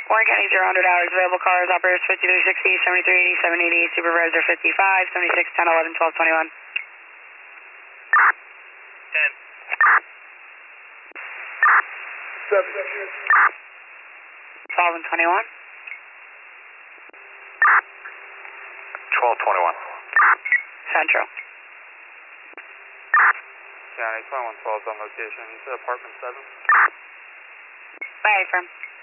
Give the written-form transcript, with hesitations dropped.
Warren County 0 100 hours. Available cars, operators 5360, 7380, 788, supervisor 55, 76, 10, 11, 12, 21. 10. 7. 12 and 21. 1221. Central. County 2112 on location. You said apartment 7? Bye, firm.